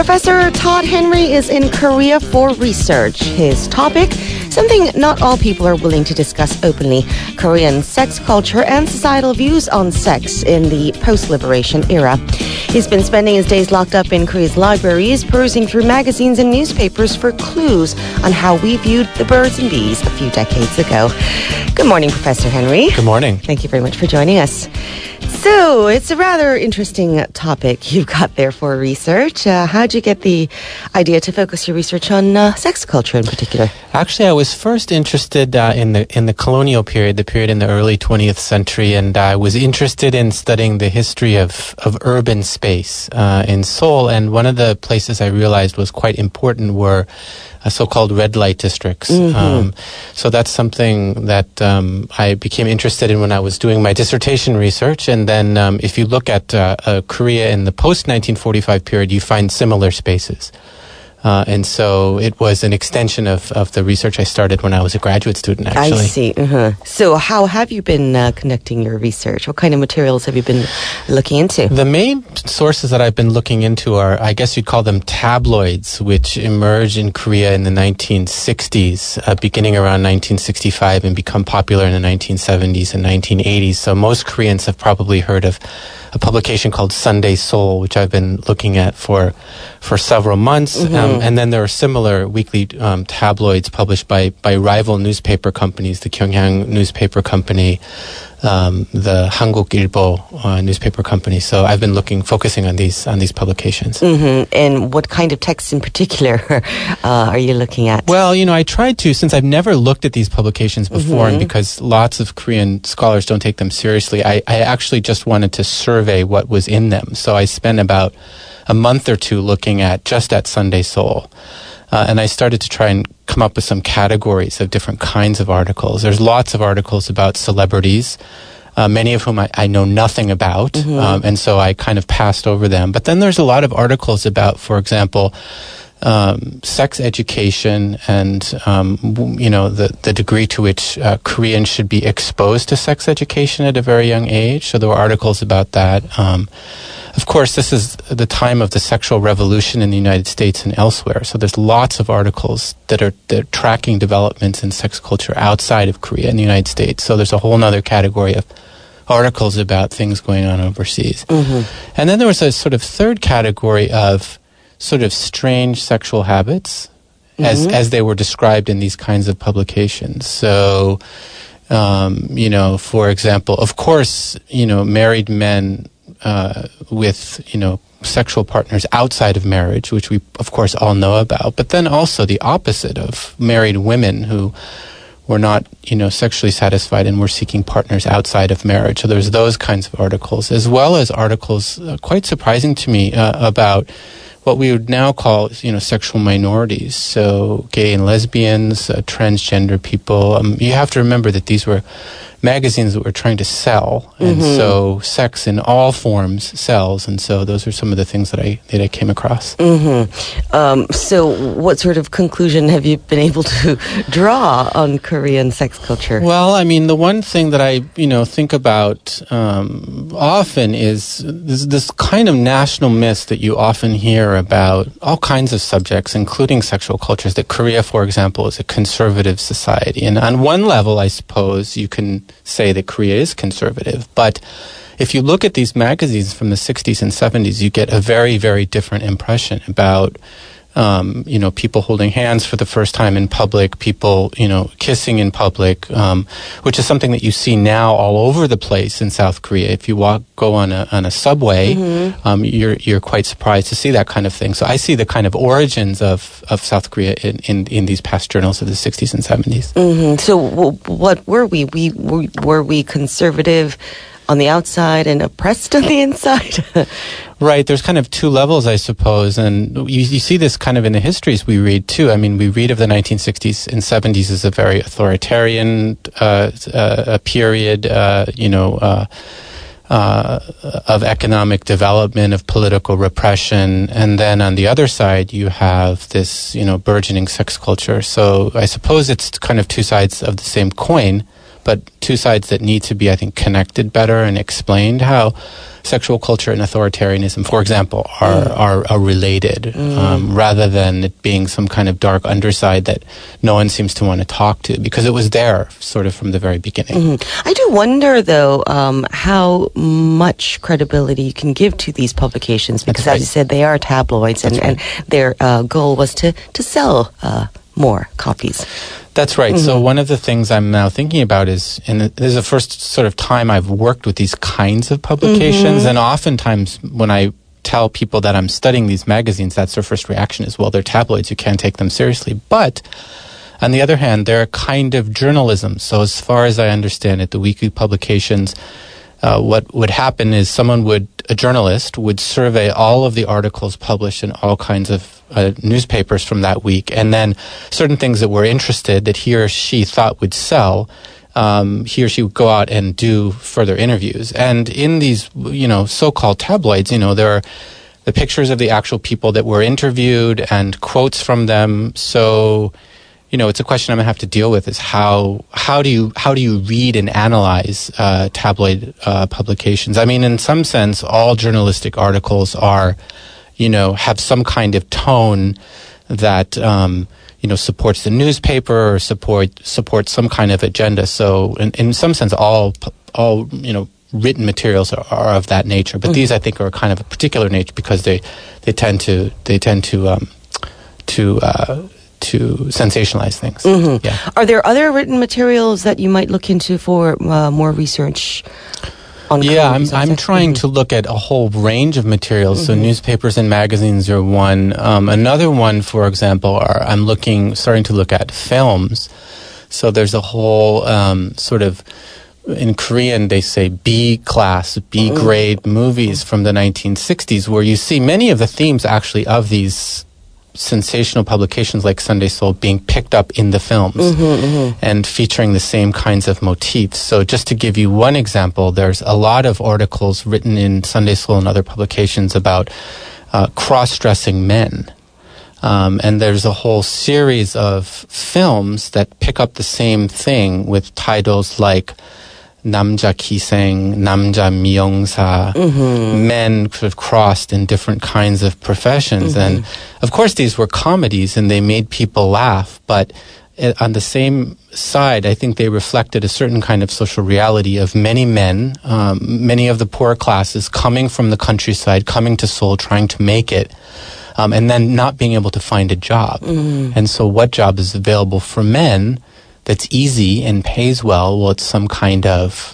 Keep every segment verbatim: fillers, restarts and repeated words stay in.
Professor Todd Henry is in Korea for research. His topic, something not all people are willing to discuss openly, Korean sex culture and societal views on sex in the post-liberation era. He's been spending his days locked up in Korea's libraries, perusing through magazines and newspapers for clues on how we viewed the birds and bees a few decades ago. Good morning, Professor Henry. Good morning. Thank you very much for joining us. So, it's a rather interesting topic you've got there for research. Uh, how'd you get the idea to focus your research on uh, sex culture in particular? Actually, I was first interested uh, in the in the colonial period, the period in the early twentieth century, and I was interested in studying the history of, of urban space uh, in Seoul. And one of the places I realized was quite important were uh, so-called red light districts. Mm-hmm. Um, so that's something that um, I became interested in when I was doing my dissertation research. And then um, if you look at uh, uh, Korea in the post nineteen forty-five period, you find similar spaces. Uh, and so it was an extension of, of the research I started when I was a graduate student, actually. I see. Uh-huh. So how have you been uh, conducting your research? What kind of materials have you been looking into? The main sources that I've been looking into are, I guess you'd call them tabloids, which emerged in Korea in the nineteen sixties, uh, beginning around nineteen sixty-five and become popular in the nineteen seventies and nineteen eighties. So most Koreans have probably heard of a publication called Sunday Seoul, which I've been looking at for for several months. Mm-hmm. Um, and then there are similar weekly um, tabloids published by, by rival newspaper companies, the Kyongyang newspaper company, um, the Hanguk-Ilbo uh, newspaper company. So I've been looking, focusing on these on these publications. Mm-hmm. And what kind of texts in particular uh, are you looking at? Well, you know, I tried to, since I've never looked at these publications before, mm-hmm. and because lots of Korean scholars don't take them seriously, I, I actually just wanted to survey what was in them. So I spent about a month or two looking at just at Sunday Seoul. Uh, and I started to try and come up with some categories of different kinds of articles. There's lots of articles about celebrities, uh, many of whom I, I know nothing about. Mm-hmm. Um, and so I kind of passed over them. But then there's a lot of articles about, for example, um, sex education and, um, you know, the, the degree to which uh, Koreans should be exposed to sex education at a very young age. So there were articles about that. Um, Of course, this is the time of the sexual revolution in the United States and elsewhere. So there's lots of articles that are, that are tracking developments in sex culture outside of Korea and the United States. So there's a whole other category of articles about things going on overseas. Mm-hmm. And then there was a sort of third category of sort of strange sexual habits mm-hmm. as, as they were described in these kinds of publications. So, um, you know, for example, of course, you know, married men Uh, with, you know, sexual partners outside of marriage, which we, of course, all know about. But then also the opposite of married women who were not, you know, sexually satisfied and were seeking partners outside of marriage. So there's those kinds of articles, as well as articles, uh, quite surprising to me, uh, about what we would now call, you know, sexual minorities. So gay and lesbians, uh, transgender people. Um, you have to remember that these were magazines that were trying to sell, and mm-hmm. so sex in all forms sells, and so those are some of the things that I that I came across. Mm-hmm. Um, so, what sort of conclusion have you been able to draw on Korean sex culture? Well, I mean, the one thing that I you know think about um, often is this, this kind of national myth that you often hear about all kinds of subjects, including sexual cultures. That Korea, for example, is a conservative society, and on one level, I suppose you can say that Korea is conservative. But if you look at these magazines from the sixties and seventies, you get a very, very different impression about, um, you know, people holding hands for the first time in public, people, you know, kissing in public, um, which is something that you see now all over the place in South Korea. If you walk, go on a, on a subway, mm-hmm. um, you're, you're quite surprised to see that kind of thing. So I see the kind of origins of, of South Korea in, in, in these past journals of the sixties and seventies. Mm-hmm. So w- what were we? We were, were we conservative on the outside and oppressed on the inside? Right. There's kind of two levels, I suppose. And you, you see this kind of in the histories we read, too. I mean, we read of the nineteen sixties and seventies as a very authoritarian uh, uh, a period, uh, you know, uh, uh, of economic development, of political repression. And then on the other side, you have this, you know, burgeoning sex culture. So I suppose it's kind of two sides of the same coin. but two sides that need to be, I think, connected better and explained. How sexual culture and authoritarianism, for example, are mm. are, are related, mm. um, rather than it being some kind of dark underside that no one seems to want to talk to, because it was there sort of from the very beginning. Mm-hmm. I do wonder, though, um, how much credibility you can give to these publications, because right. as you said, they are tabloids, and, right. and their uh, goal was to, to sell uh, more copies. That's right. Mm-hmm. So one of the things I'm now thinking about is, and this is the first sort of time I've worked with these kinds of publications, mm-hmm. and oftentimes when I tell people that I'm studying these magazines, that's their first reaction is, well, they're tabloids, you can't take them seriously. But on the other hand, they're a kind of journalism. So as far as I understand it, the weekly publications, uh, what would happen is someone would, a journalist would survey all of the articles published in all kinds of Uh, newspapers from that week, and then certain things that were interested that he or she thought would sell, um, he or she would go out and do further interviews. And in these, you know, so-called tabloids, you know, there are the pictures of the actual people that were interviewed and quotes from them. So, you know, it's a question I'm gonna have to deal with: is how how do you how do you read and analyze uh, tabloid uh, publications? I mean, in some sense, all journalistic articles are, you know, have some kind of tone that, um, you know, supports the newspaper or support supports some kind of agenda. So, in, in some sense, all all you know, written materials are, are of that nature. But mm-hmm. these, I think, are kind of a particular nature because they they tend to they tend to um, to uh, to sensationalize things. Mm-hmm. Yeah. Are there other written materials that you might look into for uh, more research? Yeah, I'm I'm trying mm-hmm. to look at a whole range of materials. Mm-hmm. So newspapers and magazines are one. Um, another one, for example, are I'm looking, starting to look at films. So there's a whole um, sort of, in Korean they say B class, B grade mm-hmm. movies from the nineteen sixties, where you see many of the themes actually of these sensational publications like Sunday Soul being picked up in the films mm-hmm, mm-hmm. and featuring the same kinds of motifs. So just to give you one example, there's a lot of articles written in Sunday Soul and other publications about uh, cross-dressing men. Um, and there's a whole series of films that pick up the same thing with titles like 남자 기생, 남자 미용사, mm-hmm. men sort of crossed in different kinds of professions. Mm-hmm. And of course these were comedies and they made people laugh, but on the same side, I think they reflected a certain kind of social reality of many men, um, many of the poorer classes coming from the countryside, coming to Seoul, trying to make it, um, and then not being able to find a job. Mm-hmm. And so what job is available for men that's easy and pays well? Well, it's some kind of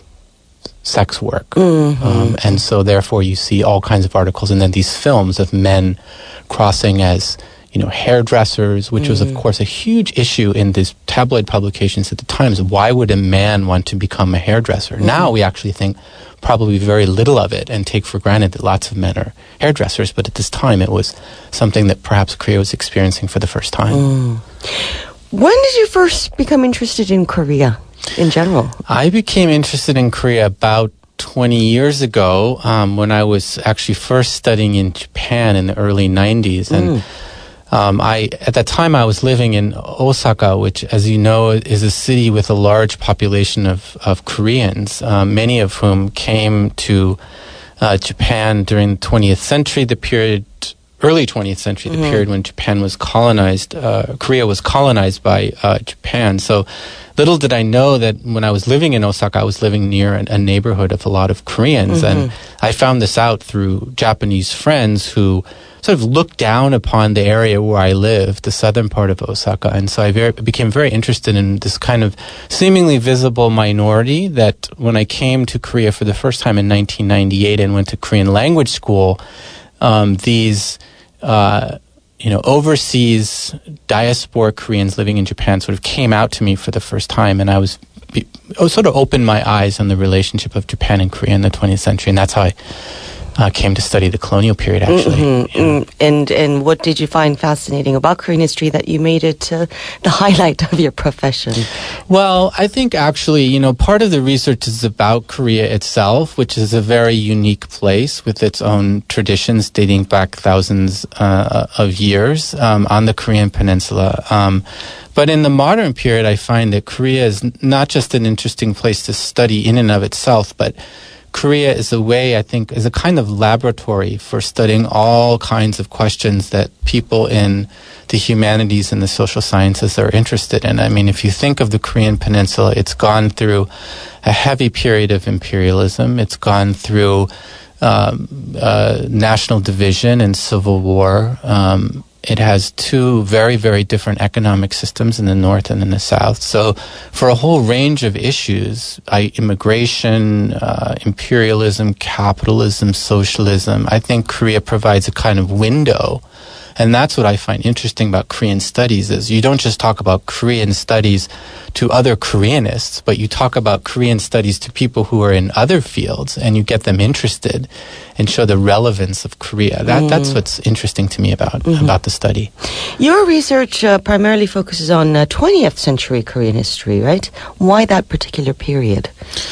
sex work. Mm-hmm. Um, and so therefore you see all kinds of articles and then these films of men crossing as, you know, hairdressers, which mm-hmm. was of course a huge issue in these tabloid publications at the times. Why would a man want to become a hairdresser? Mm-hmm. Now we actually think probably very little of it and take for granted that lots of men are hairdressers, but at this time it was something that perhaps Korea was experiencing for the first time. Mm. When did you first become interested in Korea in general? I became interested in Korea about twenty years ago um, when I was actually first studying in Japan in the early nineties. And mm. um, I, at that time I was living in Osaka, which, as you know, is a city with a large population of, of Koreans, um, many of whom came to uh, Japan during the twentieth century, the period early twentieth century, the mm-hmm. period when Japan was colonized, uh, Korea was colonized by uh, Japan. So little did I know that when I was living in Osaka, I was living near a, a neighborhood of a lot of Koreans. Mm-hmm. And I found this out through Japanese friends who sort of looked down upon the area where I lived, the southern part of Osaka. And so I very, became very interested in this kind of seemingly visible minority that when I came to Korea for the first time in nineteen ninety-eight and went to Korean language school, um, these uh, you know, overseas diaspora Koreans living in Japan sort of came out to me for the first time, and I was, I was sort of opened my eyes on the relationship of Japan and Korea in the twentieth century, and that's how I uh, came to study the colonial period, actually. Mm-hmm. Yeah. And and what did you find fascinating about Korean history that you made it uh, the highlight of your profession? Well, I think actually, you know, part of the research is about Korea itself, which is a very unique place with its own traditions dating back thousands uh, of years um, on the Korean peninsula. Um, but in the modern period, I find that Korea is not just an interesting place to study in and of itself, but Korea is a way, I think, is a kind of laboratory for studying all kinds of questions that people in the humanities and the social sciences are interested in. I mean, if you think of the Korean peninsula, it's gone through a heavy period of imperialism. It's gone through um, uh, national division and civil war. Um, It has two very, very different economic systems in the north and in the south. So for a whole range of issues, I, immigration, uh, imperialism, capitalism, socialism, I think Korea provides a kind of window. And that's what I find interesting about Korean studies is you don't just talk about Korean studies to other Koreanists, but you talk about Korean studies to people who are in other fields and you get them interested and show the relevance of Korea. That, mm. That's what's interesting to me about, mm-hmm. about the study. Your research uh, primarily focuses on uh, twentieth century Korean history, right? Why that particular period?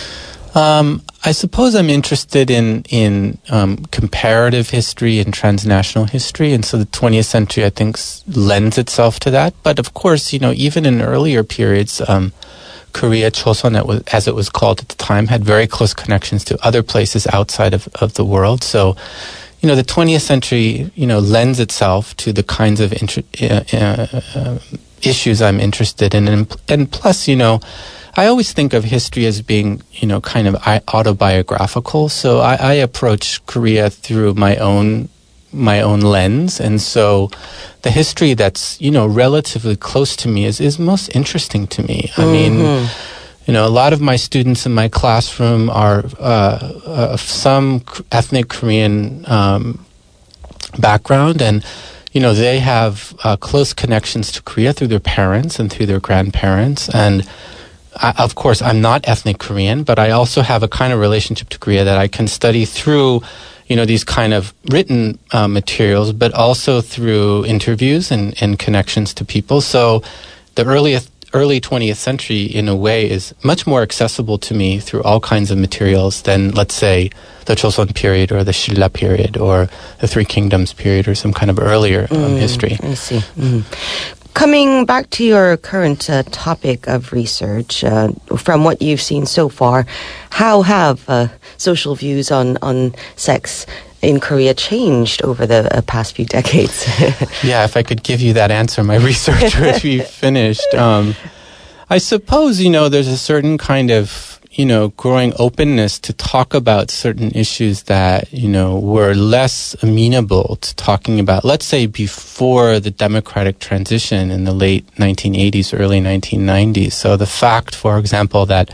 Um, I suppose I'm interested in in um, comparative history and transnational history, and so the twentieth century, I think, s- lends itself to that. But of course, you know, even in earlier periods, um, Korea, Choson, as it was called at the time, had very close connections to other places outside of, of the world. So, you know, the twentieth century, you know, lends itself to the kinds of inter- uh, uh, uh, issues I'm interested in, and, and plus, you know, I always think of history as being, you know, kind of autobiographical. So I, I approach Korea through my own my own lens, and so the history that's, you know, relatively close to me is is most interesting to me. I mm-hmm. mean, you know, a lot of my students in my classroom are uh, of some ethnic Korean um, background, and you know, they have uh, close connections to Korea through their parents and through their grandparents, and I, of course, I'm not ethnic Korean, but I also have a kind of relationship to Korea that I can study through, you know, these kind of written uh, materials, but also through interviews and, and connections to people. So the earliest, early twentieth century, in a way, is much more accessible to me through all kinds of materials than, let's say, the Choson period or the Silla period or the Three Kingdoms period or some kind of earlier um, mm, history. I see. Mm. Coming back to your current uh, topic of research, uh, from what you've seen so far, how have uh, social views on, on sex in Korea changed over the uh, past few decades? Yeah, if I could give you that answer, my research would be finished. Um, I suppose, you know, there's a certain kind of, you know, growing openness to talk about certain issues that, you know, were less amenable to talking about, let's say, before the democratic transition in the late nineteen eighties, early nineteen nineties. So the fact, for example, that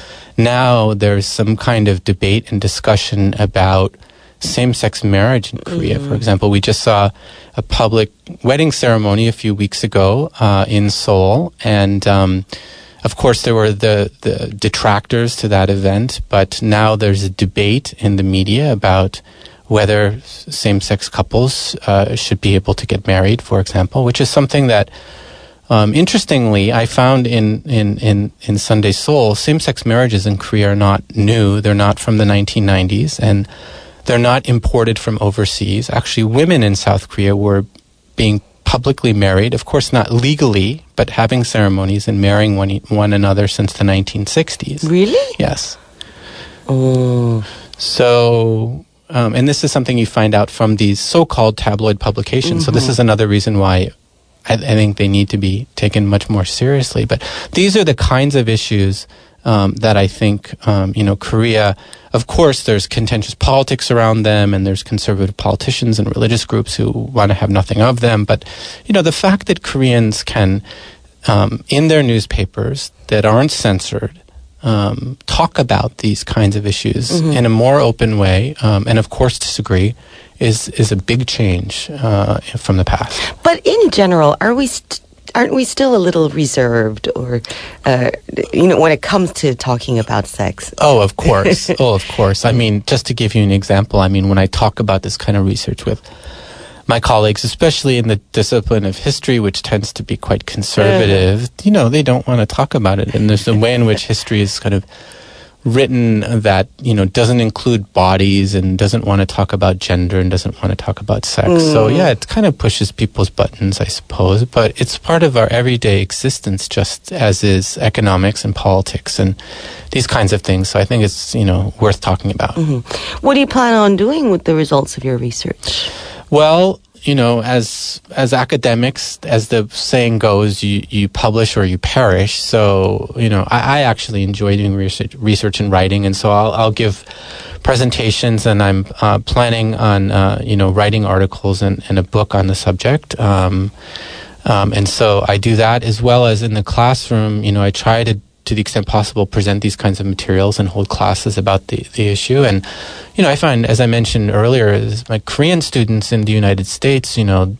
now there's some kind of debate and discussion about same-sex marriage in Korea. Mm-hmm. For example, we just saw a public wedding ceremony a few weeks ago uh, in Seoul, and um of course, there were the, the detractors to that event, but now there's a debate in the media about whether same-sex couples uh, should be able to get married, for example, which is something that, um, interestingly, I found in, in, in, in Sunday Seoul, same-sex marriages in Korea are not new. They're not from the nineteen nineties, and they're not imported from overseas. Actually, women in South Korea were being publicly married, of course not legally, but having ceremonies and marrying one, one another since the nineteen sixties. Really? Yes. Oh. So, um, and this is something you find out from these so-called tabloid publications. Mm-hmm. So this is another reason why I, I think they need to be taken much more seriously. But these are the kinds of issues Um, that I think, um, you know, Korea, of course, there's contentious politics around them, and there's conservative politicians and religious groups who want to have nothing of them. But, you know, the fact that Koreans can, um, in their newspapers that aren't censored, um, talk about these kinds of issues mm-hmm. in a more open way, um, and of course disagree, is is a big change uh, from the past. But in general, are we... St- aren't we still a little reserved, or uh, you know, when it comes to talking about sex? Oh, of course. oh, of course. I mean, just to give you an example, I mean, when I talk about this kind of research with my colleagues, especially in the discipline of history, which tends to be quite conservative, uh-huh. you know, they don't want to talk about it. And there's a way in which history is kind of written that, you know, doesn't include bodies and doesn't want to talk about gender and doesn't want to talk about sex. Mm. So, yeah, it kind of pushes people's buttons, I suppose. But it's part of our everyday existence, just as is economics and politics and these kinds of things. So I think it's, you know, worth talking about. Mm-hmm. What do you plan on doing with the results of your research? Well, you know, as as academics, as the saying goes, you, you publish or you perish. So, you know, I, I actually enjoy doing research, research and writing, and so I'll, I'll give presentations, and I'm uh, planning on, uh, you know, writing articles and, and a book on the subject. Um, um, and so I do that, as well as in the classroom. You know, I try to, to the extent possible, present these kinds of materials and hold classes about the, the issue. And, you know, I find, as I mentioned earlier, my Korean students in the United States, you know,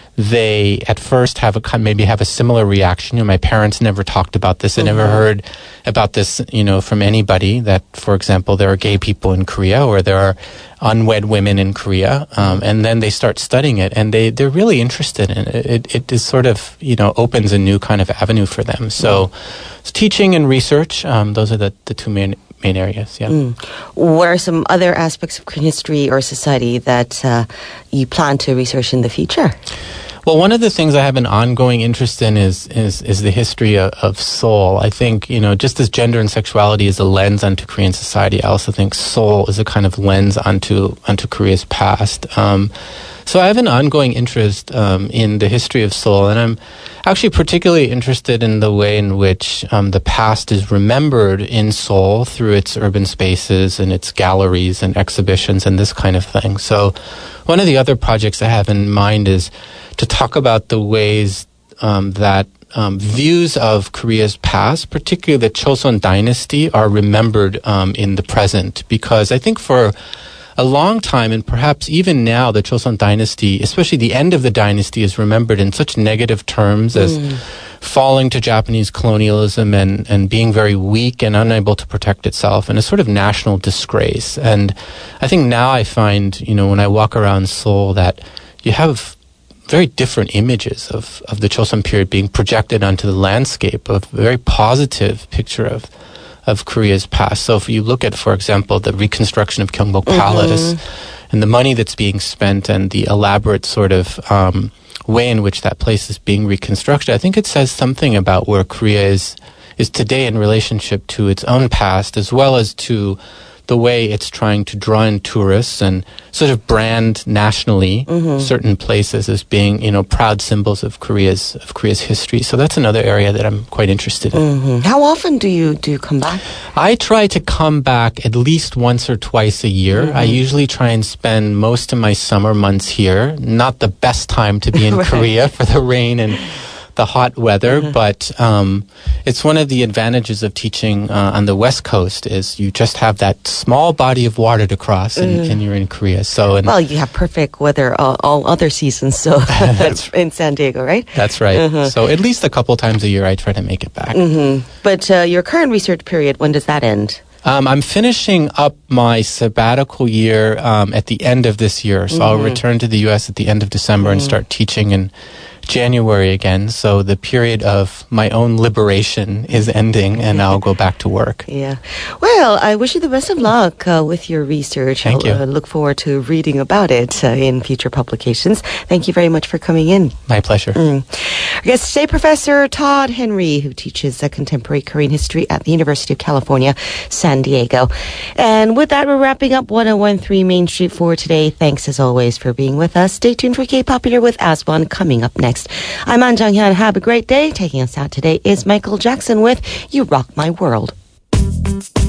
they at first have a maybe have a similar reaction. You know, my parents never talked about this. I mm-hmm. never heard about this, you know, from anybody, that, for example, there are gay people in Korea or there are unwed women in Korea. Um, and then they start studying it, and they, they're really interested in it. It, it is sort of, you know, opens a new kind of avenue for them. So, mm-hmm. so teaching and research, um, those are the, the two main main areas, yeah. Mm. What are some other aspects of Korean history or society that uh, you plan to research in the future? Well, one of the things I have an ongoing interest in is is, is the history of, of Seoul. I think, you know, just as gender and sexuality is a lens onto Korean society, I also think Seoul is a kind of lens onto onto Korea's past. Um, so I have an ongoing interest um, in the history of Seoul, and I'm actually particularly interested in the way in which um, the past is remembered in Seoul through its urban spaces and its galleries and exhibitions and this kind of thing. So one of the other projects I have in mind is to talk about the ways um, that um, views of Korea's past, particularly the Chosun dynasty, are remembered um, in the present. Because I think for a long time, and perhaps even now, the Chosun dynasty, especially the end of the dynasty, is remembered in such negative terms as mm. falling to Japanese colonialism and, and being very weak and unable to protect itself, and a sort of national disgrace. And I think now I find, you know, when I walk around Seoul, that you have very different images of, of the Chosun period being projected onto the landscape, of a very positive picture of of Korea's past. So if you look at, for example, the reconstruction of Gyeongbok mm-hmm. Palace and the money that's being spent and the elaborate sort of um, way in which that place is being reconstructed, I think it says something about where Korea is is today in relationship to its own past, as well as to the way it's trying to draw in tourists and sort of brand nationally mm-hmm. certain places as being, you know, proud symbols of Korea's of Korea's history. So that's another area that I'm quite interested in. Mm-hmm. How often do you do you come back? I try to come back at least once or twice a year. Mm-hmm. I usually try and spend most of my summer months here. Not the best time to be in right. Korea for the rain and the hot weather, mm-hmm. but um, it's one of the advantages of teaching uh, on the West Coast is you just have that small body of water to cross, and, mm. and you're in Korea. So, and well, you have perfect weather all, all other seasons. So that's in San Diego, right? That's right. Uh-huh. So at least a couple times a year, I try to make it back. Mm-hmm. But uh, your current research period, when does that end? Um, I'm finishing up my sabbatical year um, at the end of this year. So mm-hmm. I'll return to the U S at the end of December mm-hmm. and start teaching in January again. So the period of my own liberation is ending, and I'll go back to work. Yeah. Well, I wish you the best of luck uh, with your research. Thank I'll you. Uh, look forward to reading about it uh, in future publications. Thank you very much for coming in. My pleasure. Mm. Our guest today, Professor Todd Henry, who teaches uh, contemporary Korean history at the University of California, San Diego. And with that, we're wrapping up one oh one point three Main Street for today. Thanks, as always, for being with us. Stay tuned for K-Popular with Aswan coming up next. I'm An Jung-hyun. Have a great day. Taking us out today is Michael Jackson with You Rock My World.